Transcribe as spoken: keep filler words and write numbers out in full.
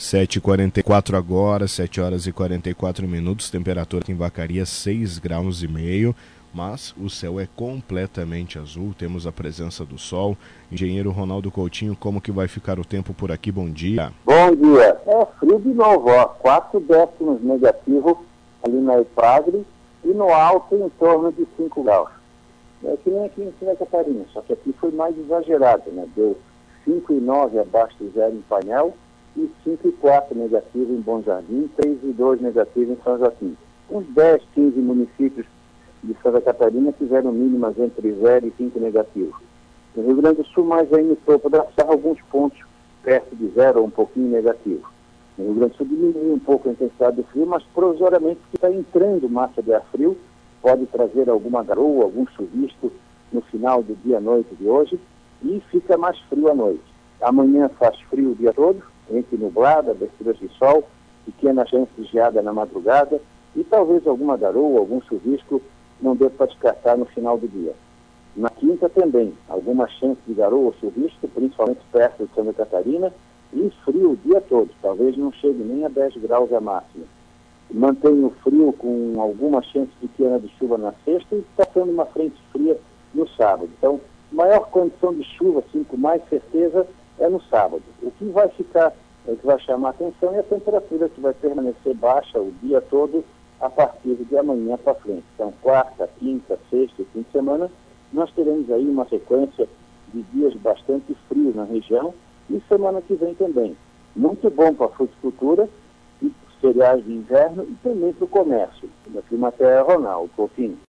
sete e quarenta e quatro agora, sete horas e quarenta e quatro minutos, temperatura aqui em Vacaria seis graus e meio, mas o céu é completamente azul, temos a presença do sol. Engenheiro Ronaldo Coutinho, como que vai ficar o tempo por aqui? Bom dia. Bom dia. É frio de novo, ó, quatro décimos negativo ali na Ipagre e no alto em torno de cinco graus. É que nem aqui em Santa Catarina, só que aqui foi mais exagerado, né? Deu cinco e nove abaixo do zero em Painel e cinco e quatro negativo em Bom Jardim, três e dois negativo em São Joaquim. Uns dez, quinze municípios de Santa Catarina tiveram mínimas entre zero e cinco negativos. No Rio Grande do Sul, mais aí no topo da serra, alguns pontos perto de zero ou um pouquinho negativo. No Rio Grande do Sul diminuiu um pouco a intensidade do frio, mas provisoriamente está entrando massa de ar frio, pode trazer alguma garoa, algum chuvisco no final do dia à noite de hoje e fica mais frio à noite. Amanhã faz frio o dia todo, entre nublada, aberturas de sol, pequena chance de geada na madrugada e talvez alguma garoa, algum chuvisco, não dê para descartar no final do dia. Na quinta também, alguma chance de garoa ou chuvisco, principalmente perto de Santa Catarina, e frio o dia todo, talvez não chegue nem a dez graus a máxima. Mantém o frio com alguma chance pequena de chuva na sexta e está sendo uma frente fria no sábado. Então, maior condição de chuva, assim, com mais certeza, é no sábado. O que vai ficar, o que vai chamar a atenção é a temperatura que vai permanecer baixa o dia todo a partir de amanhã para frente. Então, quarta, quinta, sexta e fim de semana, nós teremos aí uma sequência de dias bastante frios na região e semana que vem também. Muito bom para a fruticultura e cereais de inverno e também para o comércio. Da Climaterra, Ronaldo Coutinho.